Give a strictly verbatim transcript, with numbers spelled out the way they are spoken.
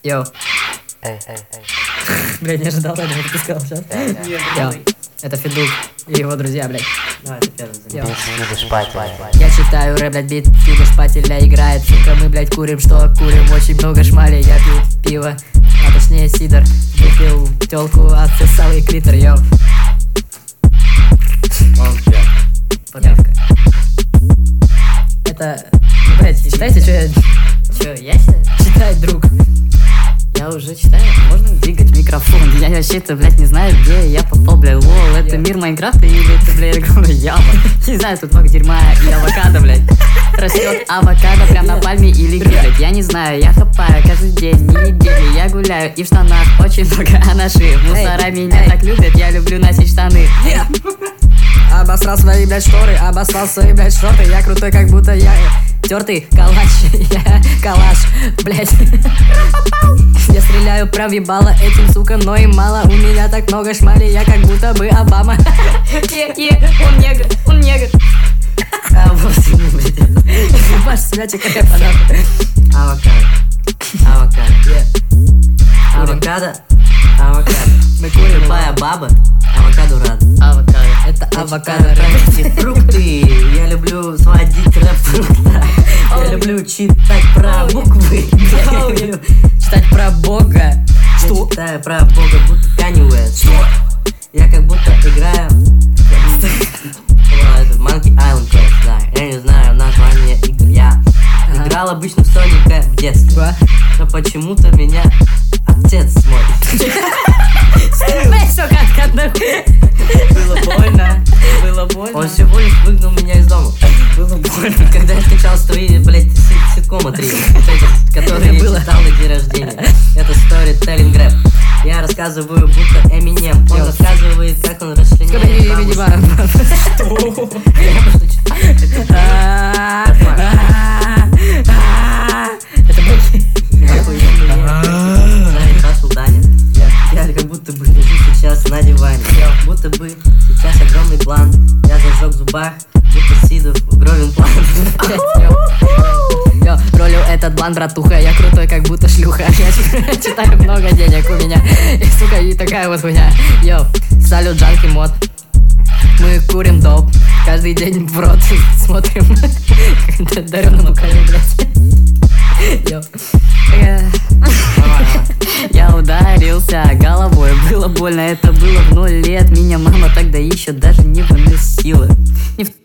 Йоу. Эй, эй, эй. Блядь, не ожидал, я думал, ты сказал сейчас. Йоу. Это Федук и его друзья, блядь. Давай, ты первый Йоу. Бит шпателя. Я читаю рэп, блядь, бит, Фида шпателя играет. Сука, мы, блядь, курим, что курим? Очень много шмали, я пью пиво, а точнее сидор. Выпил тёлку, отсосал и клитор, йоу. Молча. Подавка. Это, ну, блядь, читайте, что я... Чё, я считаю? Читай, друг. Я уже читаю, можно двигать микрофон. Я вообще-то, блядь, не знаю, где я попал, блядь, лол. Это мир Майнкрафта или это, блядь, огромная яма? Не знаю, тут много дерьма и авокадо, блядь. Растет авокадо прям на пальме или где, блядь. Я не знаю, я хапаю каждый день, не недели. Я гуляю и в штанах очень много анаши. Мусора меня так любят, я люблю носить штаны. Обосрал свои, блядь, шторы, обосрал свои, блядь, шорты. Я крутой, как будто я тертый калач. Я калаш, блядь. Я стреляю прям в ебало этим, сука, но и мало. У меня так много шмали, я как будто бы Обама. Е-е, он негр, он негр. А вот, блядь. Ебашь себя, какая подавка. Авокадо. Авокадо. Авокадо. Авокадо. Мы курим Любая баба авокадо рада. авокадо. Это Я авокадо. читаю рэп и фрукты. Я люблю сводить рэп фрукта. Я люблю читать про буквы. Я люблю Читать про Бога. Что? Я читаю про Бога, будто Kanye West. Что? Я как будто играю в Monkey Island Quest, да. Я не знаю название игр. Я играл обычно в Соника в детстве. Но почему-то меня отец смотрит. Блядь, сука, откатно. Было больно, было больно. Он всего лишь выгнал меня из дома. Было больно. Когда я скачал твои, блядь, сит- ситкома три, вот эти, которые я читал на день рождения. Это storytelling рэп. Я рассказываю, будто Эминем. Он рассказывает, как он расчленяет бабушку. Я просто читаю. Это блядь. Знаешь, Хасл Даня. Я как будто бы лежу сейчас на диване. Будто бы сейчас огромный план. Я зажег в зубах, будто Сидов угровен план. Йо, ролю этот блан, братуха. Я крутой, как будто шлюха. Я читаю много денег у меня. И, сука, и такая вот хуйня. Йо, салют, Джанки Мод. Мы курим доп. Каждый день в рот смотрим. Как дареному коню, блядь. Йо. Э, Я ударился головой, было больно, это было в ноль лет. Меня мама тогда еще даже не выносила. Не в